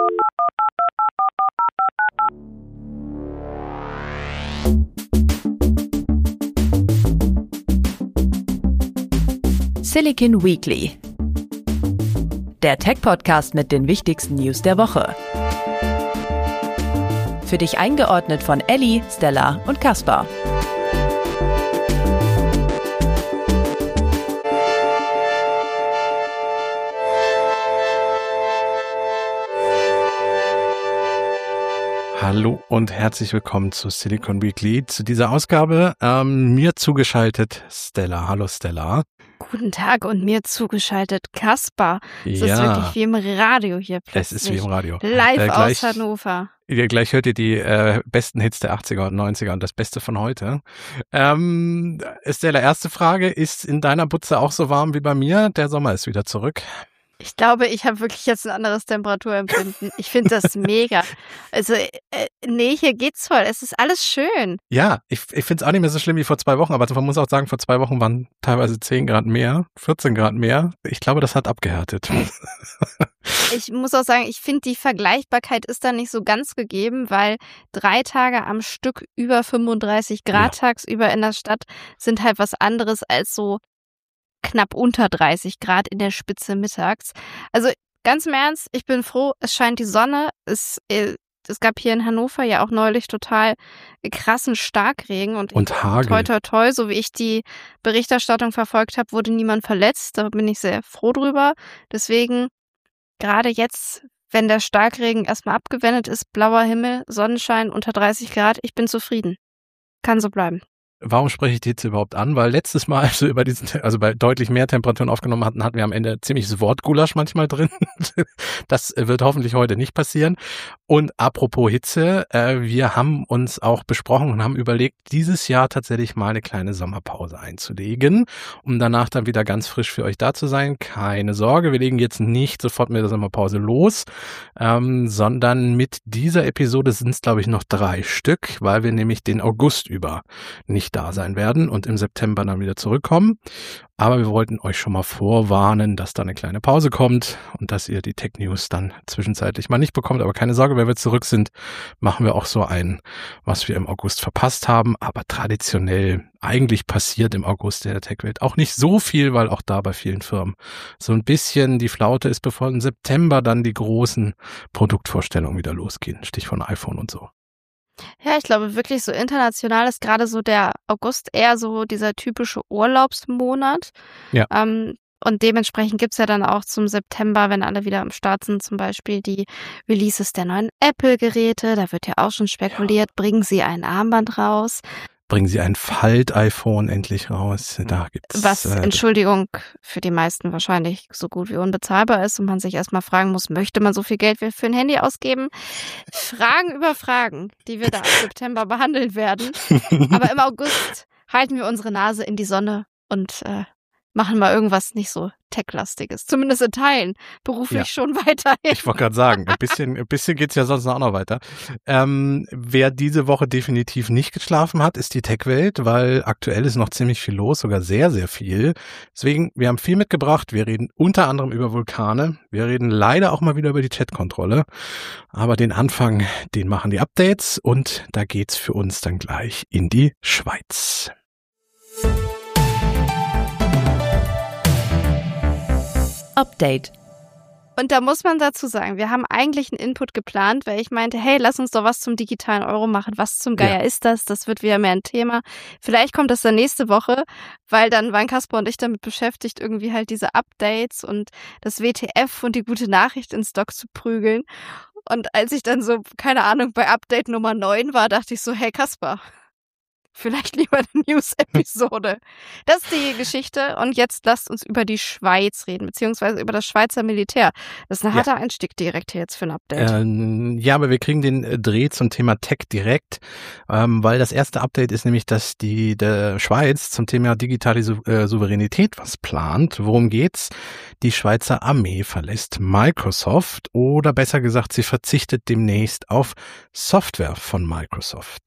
Silicon Weekly, der Tech-Podcast mit den wichtigsten News der Woche. Für dich eingeordnet von Elli, Stella und Kaspar. Hallo und herzlich willkommen zu Silicon Weekly. Zu dieser Ausgabe mir zugeschaltet Stella. Hallo Stella. Guten Tag und mir zugeschaltet Kaspar. Es ist wirklich wie im Radio hier plötzlich. Es ist wie im Radio. Live aus Hannover. Gleich hört ihr die besten Hits der 80er und 90er und das Beste von heute. Stella, erste Frage. Ist in deiner Butze auch so warm wie bei mir? Der Sommer ist wieder zurück. Ich glaube, ich habe wirklich jetzt ein anderes Temperaturempfinden. Ich finde das mega. Also, nee, hier geht's voll. Es ist alles schön. Ja, ich finde es auch nicht mehr so schlimm wie vor 2 Wochen, aber man muss auch sagen, vor 2 Wochen waren teilweise 10 Grad mehr, 14 Grad mehr. Ich glaube, das hat abgehärtet. Ich muss auch sagen, ich finde, die Vergleichbarkeit ist da nicht so ganz gegeben, weil 3 Tage am Stück über 35 Grad tagsüber in der Stadt sind halt was anderes als so knapp unter 30 Grad in der Spitze mittags. Also ganz im Ernst, ich bin froh, es scheint die Sonne. Es gab hier in Hannover ja auch neulich total krassen Starkregen und Hagel. Toi, toi, toi, so wie ich die Berichterstattung verfolgt habe, wurde niemand verletzt. Da bin ich sehr froh drüber. Deswegen gerade jetzt, wenn der Starkregen erstmal abgewendet ist, blauer Himmel, Sonnenschein unter 30 Grad, ich bin zufrieden. Kann so bleiben. Warum spreche ich die jetzt überhaupt an? Weil letztes Mal, als wir bei deutlich mehr Temperaturen aufgenommen hatten wir am Ende ziemliches Wortgulasch manchmal drin. Das wird hoffentlich heute nicht passieren. Und apropos Hitze, wir haben uns auch besprochen und haben überlegt, dieses Jahr tatsächlich mal eine kleine Sommerpause einzulegen, um danach dann wieder ganz frisch für euch da zu sein. Keine Sorge, wir legen jetzt nicht sofort mit der Sommerpause los, sondern mit dieser Episode sind es, glaube ich, noch 3 Stück, weil wir nämlich den August über nicht da sein werden und im September dann wieder zurückkommen. Aber wir wollten euch schon mal vorwarnen, dass da eine kleine Pause kommt und dass ihr die Tech News dann zwischenzeitlich mal nicht bekommt. Aber keine Sorge, wenn wir zurück sind, machen wir auch so ein, was wir im August verpasst haben. Aber traditionell eigentlich passiert im August in der Tech-Welt auch nicht so viel, weil auch da bei vielen Firmen so ein bisschen die Flaute ist, bevor im September dann die großen Produktvorstellungen wieder losgehen. Stichwort iPhone und so. Ja, ich glaube wirklich so international ist gerade so der August eher so dieser typische Urlaubsmonat. Ja. Und dementsprechend gibt's ja dann auch zum September, wenn alle wieder am Start sind, zum Beispiel die Releases der neuen Apple-Geräte. Da wird ja auch schon spekuliert, bringen sie ein Armband raus. Bringen sie ein Falt-iPhone endlich raus. Da gibt's was, Entschuldigung, für die meisten wahrscheinlich so gut wie unbezahlbar ist und man sich erstmal fragen muss, möchte man so viel Geld für ein Handy ausgeben? Fragen über Fragen, die wir da im September behandeln werden. Aber im August halten wir unsere Nase in die Sonne und machen mal irgendwas nicht so Tech-lastiges. Zumindest in Teilen. Beruflich schon weiterhin. Ich wollte gerade sagen, ein bisschen geht's ja sonst auch noch weiter. Wer diese Woche definitiv nicht geschlafen hat, ist die Tech-Welt, weil aktuell ist noch ziemlich viel los, sogar sehr, sehr viel. Deswegen, wir haben viel mitgebracht. Wir reden unter anderem über Vulkane. Wir reden leider auch mal wieder über die Chat-Kontrolle. Aber den Anfang, den machen die Updates und da geht's für uns dann gleich in die Schweiz. Update. Und da muss man dazu sagen, wir haben eigentlich einen Input geplant, weil ich meinte, hey, lass uns doch was zum digitalen Euro machen. Was zum Geier ist das? Das wird wieder mehr ein Thema. Vielleicht kommt das dann nächste Woche, weil dann waren Kaspar und ich damit beschäftigt, irgendwie halt diese Updates und das WTF und die gute Nachricht ins Dock zu prügeln. Und als ich dann so, keine Ahnung, bei Update Nummer 9 war, dachte ich so, hey Kaspar, vielleicht lieber eine News-Episode. Das ist die Geschichte und jetzt lasst uns über die Schweiz reden, beziehungsweise über das Schweizer Militär. Das ist ein harter Einstieg direkt hier jetzt für ein Update. Ja, aber wir kriegen den Dreh zum Thema Tech direkt, weil das erste Update ist nämlich, dass die Schweiz zum Thema digitale Souveränität was plant. Worum geht's? Die Schweizer Armee verlässt Microsoft oder besser gesagt, sie verzichtet demnächst auf Software von Microsoft.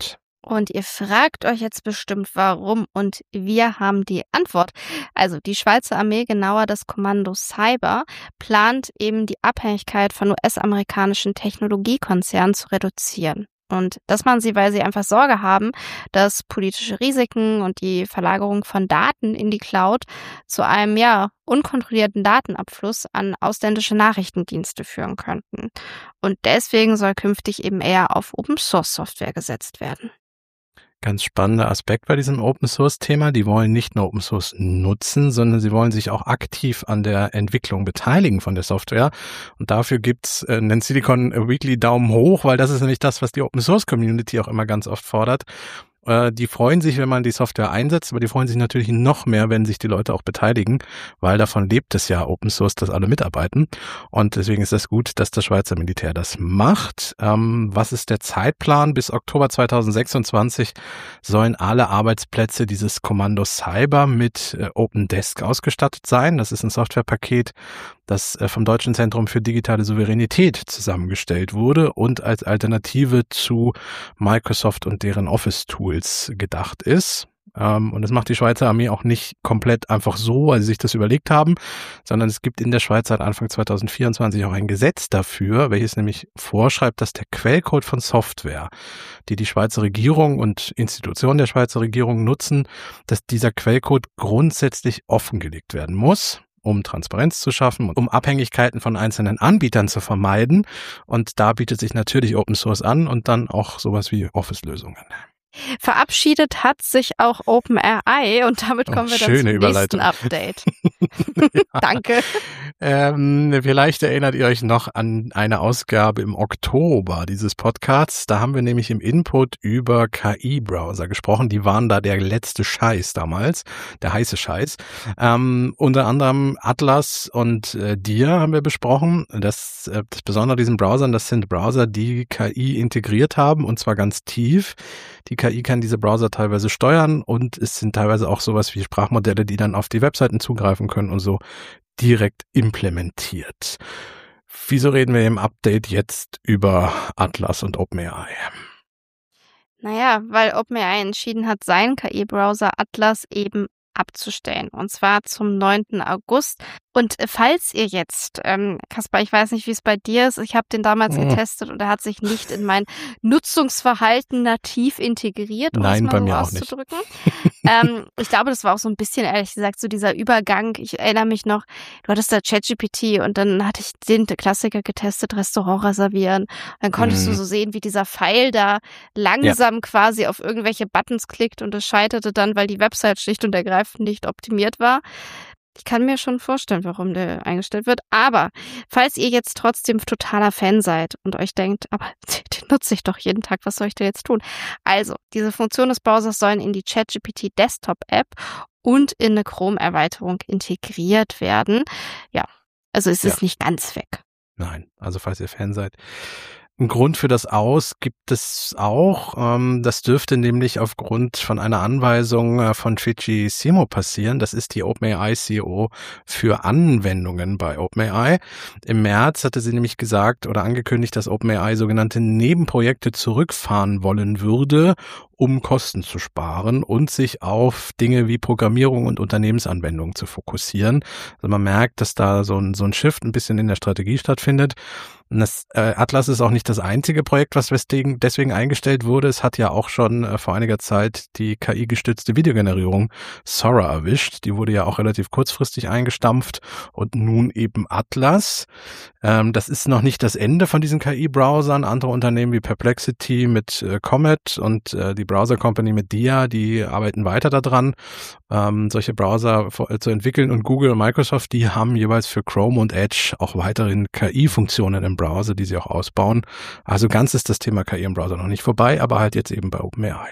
Und ihr fragt euch jetzt bestimmt, warum, und wir haben die Antwort. Also die Schweizer Armee, genauer das Kommando Cyber, plant eben die Abhängigkeit von US-amerikanischen Technologiekonzernen zu reduzieren. Und das machen sie, weil sie einfach Sorge haben, dass politische Risiken und die Verlagerung von Daten in die Cloud zu einem unkontrollierten Datenabfluss an ausländische Nachrichtendienste führen könnten. Und deswegen soll künftig eben eher auf Open-Source-Software gesetzt werden. Ganz spannender Aspekt bei diesem Open-Source-Thema. Die wollen nicht nur Open-Source nutzen, sondern sie wollen sich auch aktiv an der Entwicklung beteiligen von der Software. Und dafür gibt's einen Silicon Weekly Daumen hoch, weil das ist nämlich das, was die Open-Source-Community auch immer ganz oft fordert. Die freuen sich, wenn man die Software einsetzt, aber die freuen sich natürlich noch mehr, wenn sich die Leute auch beteiligen, weil davon lebt es ja, Open Source, dass alle mitarbeiten. Und deswegen ist es gut, dass das Schweizer Militär das macht. Was ist der Zeitplan? Bis Oktober 2026 sollen alle Arbeitsplätze dieses Kommando Cyber mit OpenDesk ausgestattet sein. Das ist ein Softwarepaket, das vom Deutschen Zentrum für digitale Souveränität zusammengestellt wurde und als Alternative zu Microsoft und deren Office-Tools gedacht ist. Und das macht die Schweizer Armee auch nicht komplett einfach so, weil sie sich das überlegt haben, sondern es gibt in der Schweiz seit Anfang 2024 auch ein Gesetz dafür, welches nämlich vorschreibt, dass der Quellcode von Software, die die Schweizer Regierung und Institutionen der Schweizer Regierung nutzen, dass dieser Quellcode grundsätzlich offengelegt werden muss, um Transparenz zu schaffen und um Abhängigkeiten von einzelnen Anbietern zu vermeiden. Und da bietet sich natürlich Open Source an und dann auch sowas wie Office-Lösungen. Verabschiedet hat sich auch OpenAI und damit kommen wir dann zum nächsten Update. Danke. Vielleicht erinnert ihr euch noch an eine Ausgabe im Oktober dieses Podcasts. Da haben wir nämlich im Input über KI-Browser gesprochen. Die waren da der letzte Scheiß damals, der heiße Scheiß. Unter anderem Atlas und Dir haben wir besprochen. Das Besondere an diesen Browsern, das sind Browser, die KI integriert haben und zwar ganz tief. Die KI kann diese Browser teilweise steuern und es sind teilweise auch sowas wie Sprachmodelle, die dann auf die Webseiten zugreifen können und so direkt implementiert. Wieso reden wir im Update jetzt über Atlas und OpenAI? Naja, weil OpenAI entschieden hat, seinen KI-Browser Atlas eben abzustellen. Und zwar zum 9. August. Und falls ihr jetzt, Kaspar, ich weiß nicht, wie es bei dir ist, ich habe den damals getestet und er hat sich nicht in mein Nutzungsverhalten nativ integriert, um es mal so auszudrücken. Ich glaube, das war auch so ein bisschen, ehrlich gesagt, so dieser Übergang. Ich erinnere mich noch, du hattest da ChatGPT und dann hatte ich den Klassiker getestet, Restaurant reservieren. Dann konntest du so sehen, wie dieser Pfeil da langsam quasi auf irgendwelche Buttons klickt und es scheiterte dann, weil die Website schlicht und ergreifend nicht optimiert war. Ich kann mir schon vorstellen, warum der eingestellt wird. Aber falls ihr jetzt trotzdem totaler Fan seid und euch denkt, aber den nutze ich doch jeden Tag, was soll ich denn jetzt tun? Also, diese Funktion des Browsers sollen in die ChatGPT Desktop-App und in eine Chrome-Erweiterung integriert werden. Ja, also es ist nicht ganz weg. Nein, also falls ihr Fan seid. Ein Grund für das Aus gibt es auch. Das dürfte nämlich aufgrund von einer Anweisung von Trici Simo passieren. Das ist die OpenAI CEO für Anwendungen bei OpenAI. Im März hatte sie nämlich gesagt oder angekündigt, dass OpenAI sogenannte Nebenprojekte zurückfahren wollen würde, um Kosten zu sparen und sich auf Dinge wie Programmierung und Unternehmensanwendungen zu fokussieren. Also man merkt, dass da so ein Shift ein bisschen in der Strategie stattfindet. Und das Atlas ist auch nicht das einzige Projekt, was deswegen eingestellt wurde. Es hat ja auch schon vor einiger Zeit die KI-gestützte Videogenerierung Sora erwischt. Die wurde ja auch relativ kurzfristig eingestampft und nun eben Atlas. Das ist noch nicht das Ende von diesen KI-Browsern. Andere Unternehmen wie Perplexity mit Comet und die Browser Company mit Dia, die arbeiten weiter daran, solche Browser zu entwickeln. Und Google und Microsoft, die haben jeweils für Chrome und Edge auch weiterhin KI-Funktionen im Browser, die sie auch ausbauen. Also ganz ist das Thema KI im Browser noch nicht vorbei, aber halt jetzt eben bei OpenAI.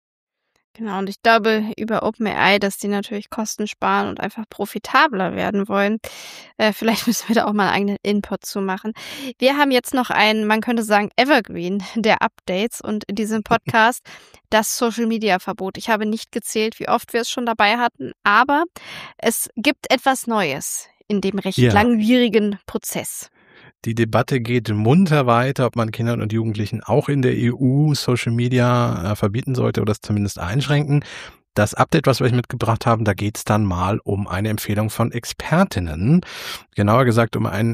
Genau, und ich glaube über OpenAI, dass die natürlich Kosten sparen und einfach profitabler werden wollen. Vielleicht müssen wir da auch mal einen eigenen Input zu machen. Wir haben jetzt noch einen, man könnte sagen, Evergreen der Updates und in diesem Podcast das Social-Media-Verbot. Ich habe nicht gezählt, wie oft wir es schon dabei hatten, aber es gibt etwas Neues in dem recht langwierigen Prozess. Die Debatte geht munter weiter, ob man Kindern und Jugendlichen auch in der EU Social Media verbieten sollte oder es zumindest einschränken. Das Update, was wir euch mitgebracht haben, da geht es dann mal um eine Empfehlung von Expertinnen. Genauer gesagt um eine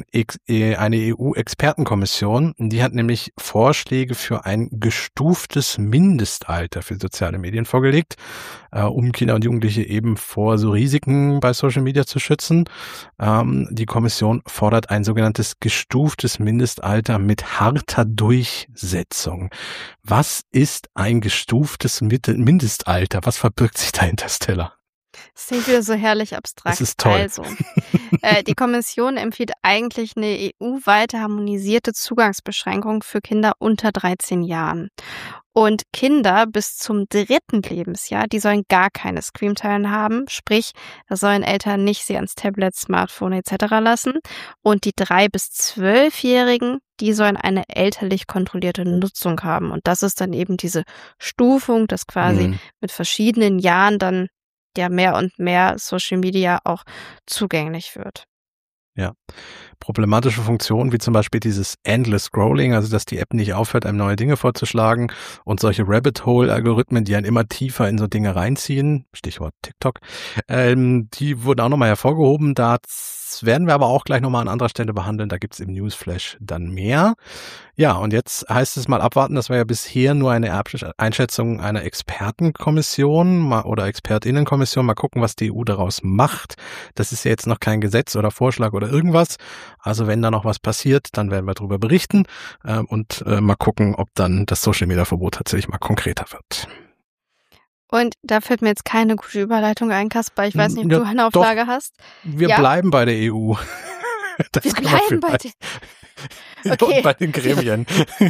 EU-Expertenkommission. Die hat nämlich Vorschläge für ein gestuftes Mindestalter für soziale Medien vorgelegt, um Kinder und Jugendliche eben vor so Risiken bei Social Media zu schützen. Die Kommission fordert ein sogenanntes gestuftes Mindestalter mit harter Durchsetzung. Was ist ein gestuftes Mindestalter? Was verbirgt sich dahinter, Stella? Das klingt wieder so herrlich abstrakt. Das ist toll. Also, die Kommission empfiehlt eigentlich eine EU-weite harmonisierte Zugangsbeschränkung für Kinder unter 13 Jahren. Und Kinder bis zum 3. Lebensjahr, die sollen gar keine Screentime haben. Sprich, da sollen Eltern nicht sie ans Tablet, Smartphone etc. lassen. Und die 3- bis 12-Jährigen, die sollen eine elterlich kontrollierte Nutzung haben. Und das ist dann eben diese Stufung, dass quasi mit verschiedenen Jahren dann ja mehr und mehr Social Media auch zugänglich wird. Ja, problematische Funktionen wie zum Beispiel dieses Endless Scrolling, also dass die App nicht aufhört, einem neue Dinge vorzuschlagen und solche Rabbit-Hole-Algorithmen, die einen immer tiefer in so Dinge reinziehen, Stichwort TikTok, die wurden auch nochmal hervorgehoben. Das werden wir aber auch gleich nochmal an anderer Stelle behandeln. Da gibt's im Newsflash dann mehr. Ja, und jetzt heißt es mal abwarten. Das war ja bisher nur eine Einschätzung einer Expertenkommission oder Expertinnenkommission. Mal gucken, was die EU daraus macht. Das ist ja jetzt noch kein Gesetz oder Vorschlag oder irgendwas. Also wenn da noch was passiert, dann werden wir darüber berichten und mal gucken, ob dann das Social-Media-Verbot tatsächlich mal konkreter wird. Und da fällt mir jetzt keine gute Überleitung ein, Kaspar. Ich weiß nicht, ob du eine Auflage hast. Wir bleiben bei der EU. Wir bleiben bei der Okay. Und bei den Gremien.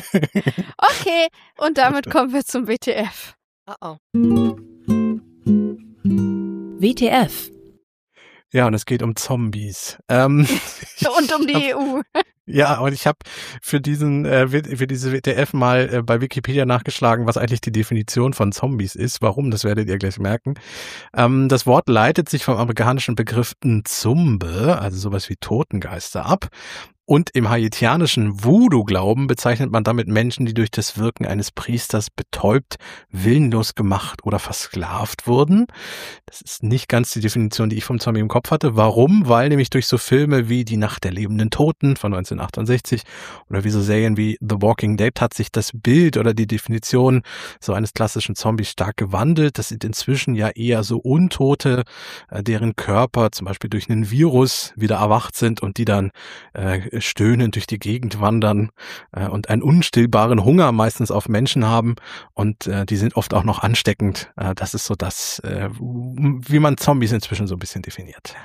Okay, und damit kommen wir zum WTF. WTF. Ja, und es geht um Zombies. Und um die EU. Ja, und ich habe für diese WTF mal bei Wikipedia nachgeschlagen, was eigentlich die Definition von Zombies ist. Warum, das werdet ihr gleich merken. Das Wort leitet sich vom amerikanischen Begriff Nzumbe, also sowas wie Totengeister, ab. Und im haitianischen Voodoo-Glauben bezeichnet man damit Menschen, die durch das Wirken eines Priesters betäubt, willenlos gemacht oder versklavt wurden. Das ist nicht ganz die Definition, die ich vom Zombie im Kopf hatte. Warum? Weil nämlich durch so Filme wie Die Nacht der lebenden Toten von 1968 oder wie so Serien wie The Walking Dead hat sich das Bild oder die Definition so eines klassischen Zombies stark gewandelt. Das sind inzwischen ja eher so Untote, deren Körper zum Beispiel durch einen Virus wieder erwacht sind und die dann stöhnend durch die Gegend wandern und einen unstillbaren Hunger meistens auf Menschen haben und die sind oft auch noch ansteckend. Das ist so das, wie man Zombies inzwischen so ein bisschen definiert.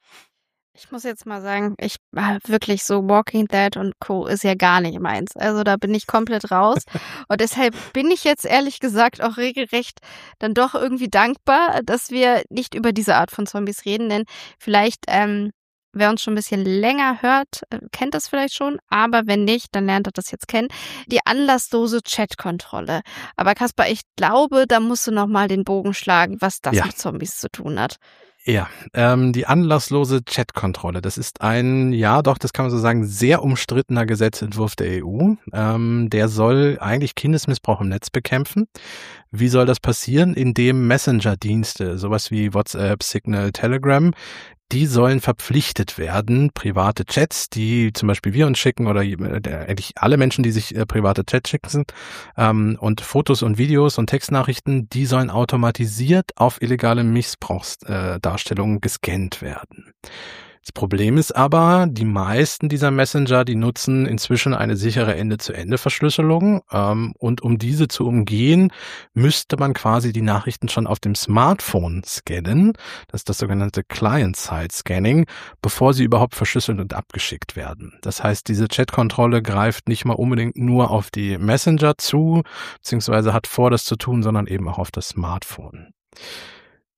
Ich muss jetzt mal sagen, ich wirklich so Walking Dead und Co. ist ja gar nicht meins. Also da bin ich komplett raus. Und deshalb bin ich jetzt ehrlich gesagt auch regelrecht dann doch irgendwie dankbar, dass wir nicht über diese Art von Zombies reden, denn vielleicht wer uns schon ein bisschen länger hört, kennt das vielleicht schon, aber wenn nicht, dann lernt er das jetzt kennen. Die anlasslose Chatkontrolle. Aber Kaspar, ich glaube, da musst du nochmal den Bogen schlagen, was das mit Zombies zu tun hat. Ja, die anlasslose Chatkontrolle, das ist ein, ja doch, das kann man so sagen, sehr umstrittener Gesetzentwurf der EU. Der soll eigentlich Kindesmissbrauch im Netz bekämpfen. Wie soll das passieren? Indem Messenger-Dienste, sowas wie WhatsApp, Signal, Telegram, die sollen verpflichtet werden, private Chats, die zum Beispiel wir uns schicken oder eigentlich alle Menschen, die sich private Chats schicken und Fotos und Videos und Textnachrichten, die sollen automatisiert auf illegale Missbrauchsdarstellungen gescannt werden. Das Problem ist aber, die meisten dieser Messenger, die nutzen inzwischen eine sichere Ende-zu-Ende-Verschlüsselung und um diese zu umgehen, müsste man quasi die Nachrichten schon auf dem Smartphone scannen, das ist das sogenannte Client-Side-Scanning, bevor sie überhaupt verschlüsselt und abgeschickt werden. Das heißt, diese Chat-Kontrolle greift nicht mal unbedingt nur auf die Messenger zu, beziehungsweise hat vor, das zu tun, sondern eben auch auf das Smartphone.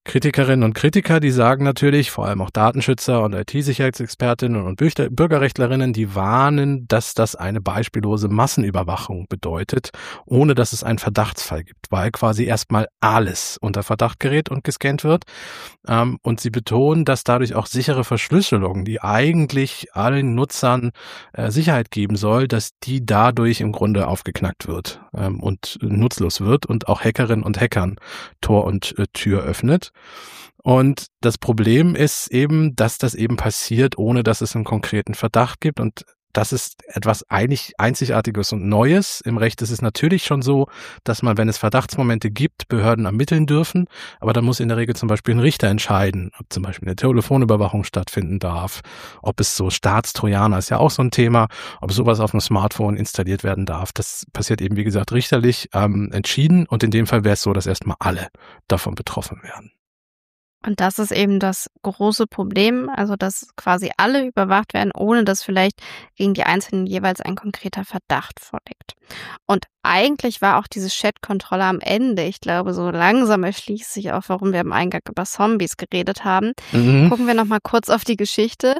Kritikerinnen und Kritiker, die sagen natürlich, vor allem auch Datenschützer und IT-Sicherheitsexpertinnen und Bürgerrechtlerinnen, die warnen, dass das eine beispiellose Massenüberwachung bedeutet, ohne dass es einen Verdachtsfall gibt, weil quasi erstmal alles unter Verdacht gerät und gescannt wird. Und sie betonen, dass dadurch auch sichere Verschlüsselung, die eigentlich allen Nutzern Sicherheit geben soll, dass die dadurch im Grunde aufgeknackt wird und nutzlos wird und auch Hackerinnen und Hackern Tor und Tür öffnet. Und das Problem ist eben, dass das eben passiert, ohne dass es einen konkreten Verdacht gibt. Und das ist etwas eigentlich Einzigartiges und Neues. Im Recht ist es natürlich schon so, dass man, wenn es Verdachtsmomente gibt, Behörden ermitteln dürfen. Aber da muss in der Regel zum Beispiel ein Richter entscheiden, ob zum Beispiel eine Telefonüberwachung stattfinden darf, ob es so Staatstrojaner ist ja auch so ein Thema, ob sowas auf dem Smartphone installiert werden darf. Das passiert eben, wie gesagt, richterlich entschieden. Und in dem Fall wäre es so, dass erstmal alle davon betroffen werden. Und das ist eben das große Problem, also dass quasi alle überwacht werden, ohne dass vielleicht gegen die Einzelnen jeweils ein konkreter Verdacht vorliegt. Und eigentlich war auch diese Chat-Kontrolle am Ende, ich glaube, so langsam erschließt sich auch, warum wir im Eingang über Zombies geredet haben. Gucken wir nochmal kurz auf die Geschichte.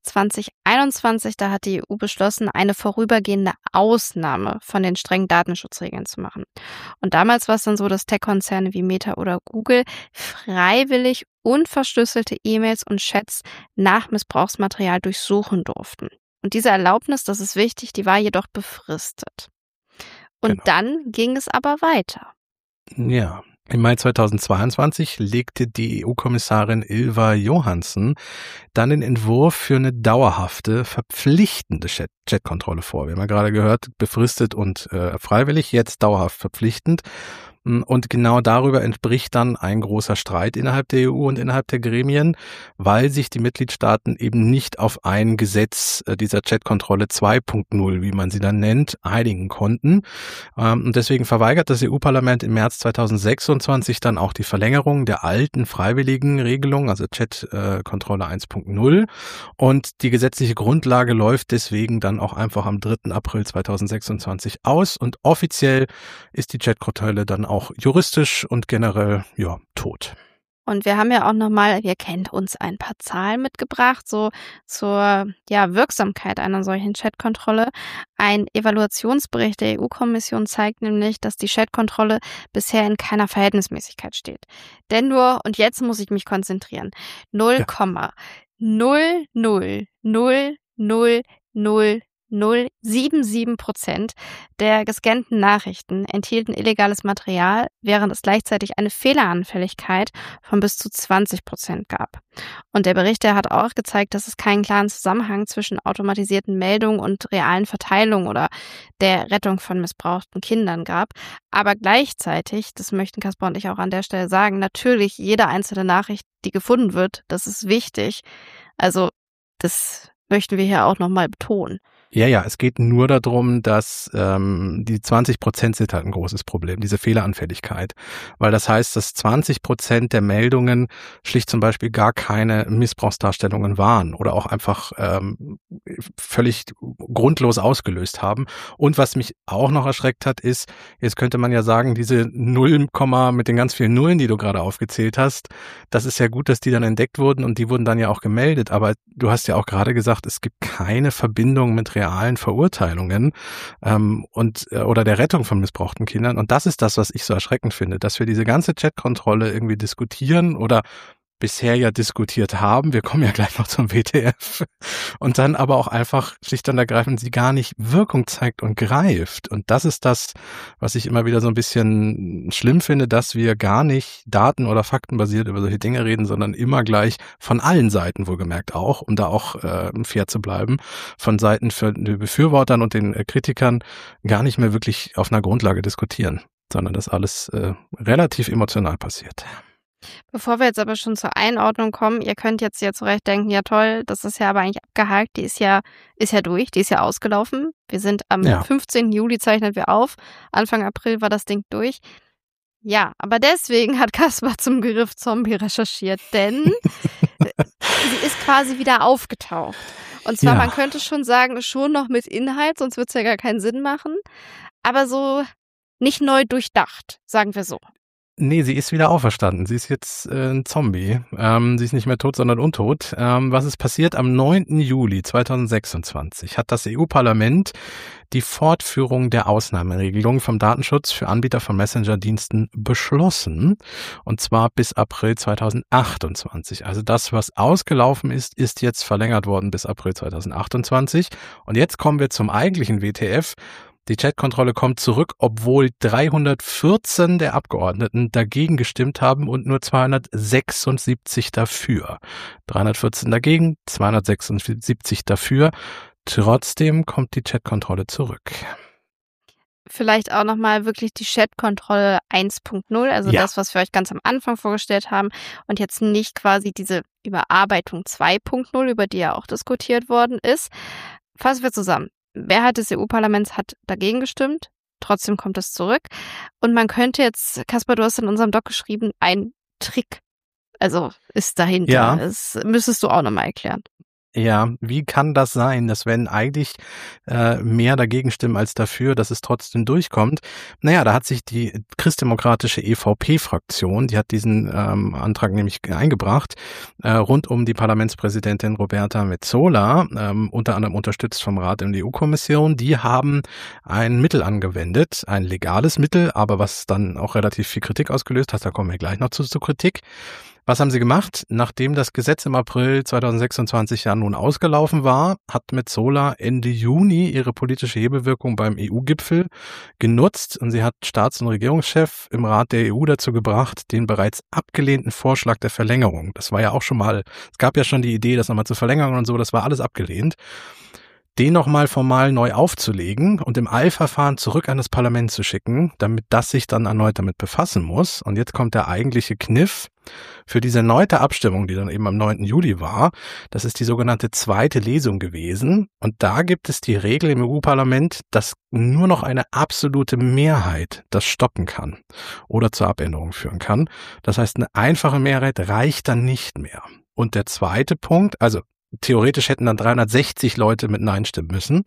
2021, da hat die EU beschlossen, eine vorübergehende Ausnahme von den strengen Datenschutzregeln zu machen. Und damals war es dann so, dass Tech-Konzerne wie Meta oder Google freiwillig unverschlüsselte E-Mails und Chats nach Missbrauchsmaterial durchsuchen durften. Und diese Erlaubnis, das ist wichtig, die war jedoch befristet. Und Dann ging es aber weiter. Ja, im Mai 2022 legte die EU-Kommissarin Ylva Johansson dann den Entwurf für eine dauerhafte, verpflichtende Chat-Kontrolle vor. Wir haben ja gerade gehört, befristet und freiwillig, jetzt dauerhaft verpflichtend. Und genau darüber entbricht dann ein großer Streit innerhalb der EU und innerhalb der Gremien, weil sich die Mitgliedstaaten eben nicht auf ein Gesetz dieser Chat-Kontrolle 2.0, wie man sie dann nennt, einigen konnten. Und deswegen verweigert das EU-Parlament im März 2026 dann auch die Verlängerung der alten freiwilligen Regelung, also Chat-Kontrolle 1.0. Und die gesetzliche Grundlage läuft deswegen dann auch einfach am 3. April 2026 aus. Und offiziell ist die Chat-Kontrolle dann auch juristisch und generell, tot. Und wir haben ja auch nochmal, ihr kennt uns, ein paar Zahlen mitgebracht, so zur Wirksamkeit einer solchen Chat-Kontrolle. Ein Evaluationsbericht der EU-Kommission zeigt nämlich, dass die Chat-Kontrolle bisher in keiner Verhältnismäßigkeit steht. Denn nur, und jetzt muss ich mich konzentrieren, 0,0000077% der gescannten Nachrichten enthielten illegales Material, während es gleichzeitig eine Fehleranfälligkeit von bis zu 20% gab. Und der Bericht, der hat auch gezeigt, dass es keinen klaren Zusammenhang zwischen automatisierten Meldungen und realen Verteilungen oder der Rettung von missbrauchten Kindern gab. Aber gleichzeitig, das möchten Kaspar und ich auch an der Stelle sagen, natürlich jede einzelne Nachricht, die gefunden wird, das ist wichtig. Also das möchten wir hier auch nochmal betonen. Ja, es geht nur darum, dass die 20% sind halt ein großes Problem, diese Fehleranfälligkeit. Weil das heißt, dass 20% der Meldungen schlicht zum Beispiel gar keine Missbrauchsdarstellungen waren oder auch einfach völlig grundlos ausgelöst haben. Und was mich auch noch erschreckt hat, ist, jetzt könnte man ja sagen, diese 0, mit den ganz vielen Nullen, die du gerade aufgezählt hast, das ist ja gut, dass die dann entdeckt wurden und die wurden dann ja auch gemeldet. Aber du hast ja auch gerade gesagt, es gibt keine Verbindung mit realen Verurteilungen oder der Rettung von missbrauchten Kindern. Und das ist das, was ich so erschreckend finde, dass wir diese ganze Chat-Kontrolle irgendwie diskutieren oder bisher ja diskutiert haben. Wir kommen ja gleich noch zum WTF. Und dann aber auch einfach schlicht und ergreifend sie gar nicht Wirkung zeigt und greift. Und das ist das, was ich immer wieder so ein bisschen schlimm finde, dass wir gar nicht daten- oder faktenbasiert über solche Dinge reden, sondern immer gleich von allen Seiten wohlgemerkt auch, um da auch fair zu bleiben, von Seiten für den Befürwortern und den Kritikern gar nicht mehr wirklich auf einer Grundlage diskutieren, sondern das alles relativ emotional passiert. Bevor wir jetzt aber schon zur Einordnung kommen, ihr könnt jetzt ja zurecht denken, ja toll, das ist ja aber eigentlich abgehakt, die ist ja durch, die ist ja ausgelaufen. Wir sind am 15. Juli zeichnen wir auf, Anfang April war das Ding durch. Ja, aber deswegen hat Kaspar zum Begriff Zombie recherchiert, denn sie ist quasi wieder aufgetaucht. Und zwar, man könnte schon sagen, schon noch mit Inhalt, sonst wird es ja gar keinen Sinn machen, aber so nicht neu durchdacht, sagen wir so. Nee, sie ist wieder auferstanden. Sie ist jetzt ein Zombie. Sie ist nicht mehr tot, sondern untot. Was ist passiert? Am 9. Juli 2026 hat das EU-Parlament die Fortführung der Ausnahmeregelung vom Datenschutz für Anbieter von Messenger-Diensten beschlossen. Und zwar bis April 2028. Also das, was ausgelaufen ist, ist jetzt verlängert worden bis April 2028. Und jetzt kommen wir zum eigentlichen WTF. Die Chatkontrolle kommt zurück, obwohl 314 der Abgeordneten dagegen gestimmt haben und nur 276 dafür. 314 dagegen, 276 dafür. Trotzdem kommt die Chatkontrolle zurück. Vielleicht auch nochmal wirklich die Chatkontrolle 1.0, also das, was wir euch ganz am Anfang vorgestellt haben und jetzt nicht quasi diese Überarbeitung 2.0, über die ja auch diskutiert worden ist. Fassen wir zusammen. Mehrheit des EU-Parlaments hat dagegen gestimmt, trotzdem kommt es zurück. Und man könnte jetzt, Kaspar, du hast in unserem Doc geschrieben, ein Trick, also ist dahinter. Ja. Das müsstest du auch nochmal erklären. Ja, wie kann das sein, dass wenn eigentlich mehr dagegen stimmen als dafür, dass es trotzdem durchkommt? Naja, da hat sich die christdemokratische EVP-Fraktion, die hat diesen Antrag nämlich eingebracht, rund um die Parlamentspräsidentin Roberta Metsola, unter anderem unterstützt vom Rat und der EU-Kommission, die haben ein Mittel angewendet, ein legales Mittel, aber was dann auch relativ viel Kritik ausgelöst hat, da kommen wir gleich noch zur Kritik. Was haben sie gemacht? Nachdem das Gesetz im April 2026 ja nun ausgelaufen war, hat Metsola Ende Juni ihre politische Hebelwirkung beim EU-Gipfel genutzt und sie hat Staats- und Regierungschef im Rat der EU dazu gebracht, den bereits abgelehnten Vorschlag der Verlängerung, das war ja auch schon mal, es gab ja schon die Idee, das nochmal zu verlängern und so, das war alles abgelehnt, den nochmal formal neu aufzulegen und im Eilverfahren zurück an das Parlament zu schicken, damit das sich dann erneut damit befassen muss. Und jetzt kommt der eigentliche Kniff für diese erneute Abstimmung, die dann eben am 9. Juli war. Das ist die sogenannte zweite Lesung gewesen. Und da gibt es die Regel im EU-Parlament, dass nur noch eine absolute Mehrheit das stoppen kann oder zur Abänderung führen kann. Das heißt, eine einfache Mehrheit reicht dann nicht mehr. Und der zweite Punkt, also theoretisch hätten dann 360 Leute mit Nein stimmen müssen.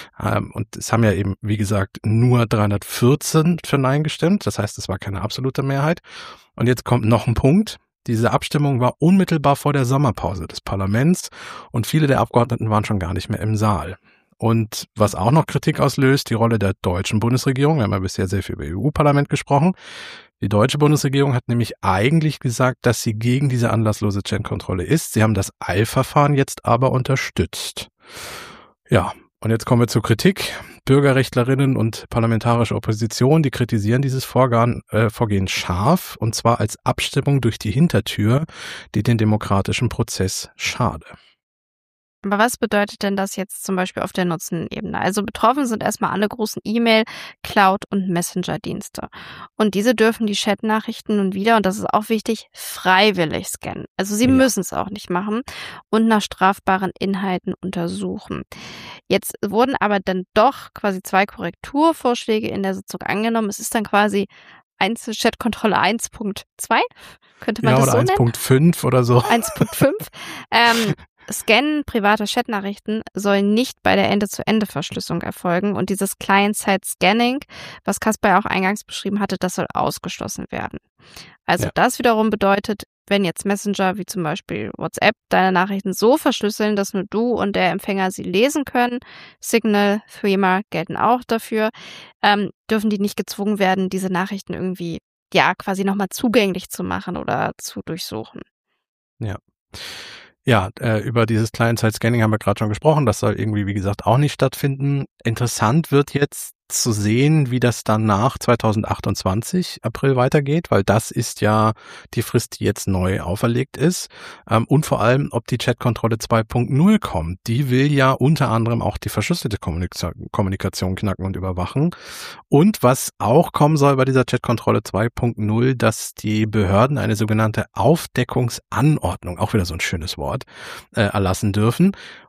Und es haben ja eben, wie gesagt, nur 314 für Nein gestimmt. Das heißt, es war keine absolute Mehrheit. Und jetzt kommt noch ein Punkt. Diese Abstimmung war unmittelbar vor der Sommerpause des Parlaments und viele der Abgeordneten waren schon gar nicht mehr im Saal. Und was auch noch Kritik auslöst, die Rolle der deutschen Bundesregierung. Wir haben ja bisher sehr viel über EU-Parlament gesprochen. Die deutsche Bundesregierung hat nämlich eigentlich gesagt, dass sie gegen diese anlasslose Chatkontrolle ist. Sie haben das Eilverfahren jetzt aber unterstützt. Ja, und jetzt kommen wir zur Kritik. Bürgerrechtlerinnen und parlamentarische Opposition, die kritisieren dieses Vorgehen scharf, und zwar als Abstimmung durch die Hintertür, die den demokratischen Prozess schade. Aber was bedeutet denn das jetzt zum Beispiel auf der Nutzenebene? Also betroffen sind erstmal alle großen E-Mail-, Cloud- und Messenger-Dienste. Und diese dürfen die Chatnachrichten nun wieder, und das ist auch wichtig, freiwillig scannen. Also sie müssen es auch nicht machen und nach strafbaren Inhalten untersuchen. Jetzt wurden aber dann doch quasi 2 Korrekturvorschläge in der Sitzung angenommen. Es ist dann quasi Chatkontrolle 1.2, könnte man das so nennen? Ja, oder 1.5 oder so. 1.5. Scannen privater Chatnachrichten soll nicht bei der Ende-zu-Ende-Verschlüsselung erfolgen und dieses Client-Side-Scanning, was Kaspar auch eingangs beschrieben hatte, das soll ausgeschlossen werden. Also das wiederum bedeutet, wenn jetzt Messenger wie zum Beispiel WhatsApp deine Nachrichten so verschlüsseln, dass nur du und der Empfänger sie lesen können, Signal, Threema gelten auch dafür, dürfen die nicht gezwungen werden, diese Nachrichten irgendwie quasi nochmal zugänglich zu machen oder zu durchsuchen. Ja, über dieses Client-Side-Scanning haben wir gerade schon gesprochen. Das soll irgendwie, wie gesagt, auch nicht stattfinden. Interessant wird jetzt zu sehen, wie das dann nach 2028 April weitergeht, weil das ist ja die Frist, die jetzt neu auferlegt ist. Und vor allem, ob die Chatkontrolle 2.0 kommt. Die will ja unter anderem auch die verschlüsselte Kommunikation knacken und überwachen. Und was auch kommen soll bei dieser Chatkontrolle 2.0, dass die Behörden eine sogenannte Aufdeckungsanordnung, auch wieder so ein schönes Wort, erlassen dürfen.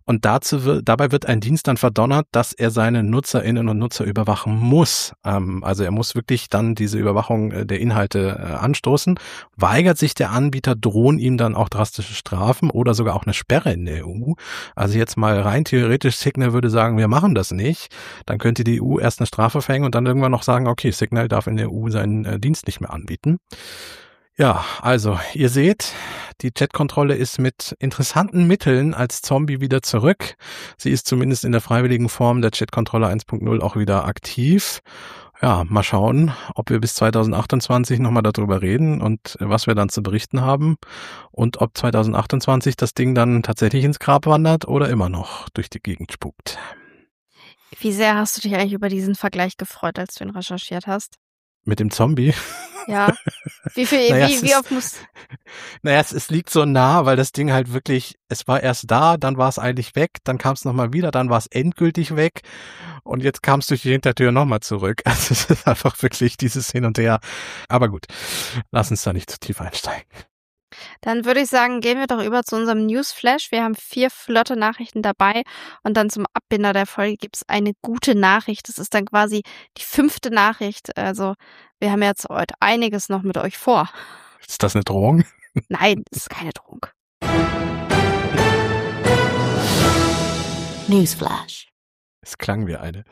Und dabei wird ein Dienst dann verdonnert, dass er seine NutzerInnen und Nutzer überwachen muss. Also er muss wirklich dann diese Überwachung der Inhalte anstoßen. Weigert sich der Anbieter, drohen ihm dann auch drastische Strafen oder sogar auch eine Sperre in der EU. Also jetzt mal rein theoretisch, Signal würde sagen, wir machen das nicht. Dann könnte die EU erst eine Strafe verhängen und dann irgendwann noch sagen, okay, Signal darf in der EU seinen Dienst nicht mehr anbieten. Ja, also ihr seht, die Chatkontrolle ist mit interessanten Mitteln als Zombie wieder zurück. Sie ist zumindest in der freiwilligen Form der Chatkontrolle 1.0 auch wieder aktiv. Ja, mal schauen, ob wir bis 2028 nochmal darüber reden und was wir dann zu berichten haben und ob 2028 das Ding dann tatsächlich ins Grab wandert oder immer noch durch die Gegend spukt. Wie sehr hast du dich eigentlich über diesen Vergleich gefreut, als du ihn recherchiert hast? Mit dem Zombie? Ja. Wie oft muss... Naja, es liegt so nah, weil das Ding halt wirklich, es war erst da, dann war es eigentlich weg, dann kam es nochmal wieder, dann war es endgültig weg und jetzt kam es durch die Hintertür nochmal zurück. Also es ist einfach wirklich dieses Hin und Her. Aber gut, lass uns da nicht zu tief einsteigen. Dann würde ich sagen, gehen wir doch über zu unserem Newsflash. Wir haben 4 flotte Nachrichten dabei und dann zum Abbinder der Folge gibt es eine gute Nachricht. Das ist dann quasi die 5. Nachricht. Also wir haben jetzt heute einiges noch mit euch vor. Ist das eine Drohung? Nein, das ist keine Drohung. Newsflash. Es klang wie eine.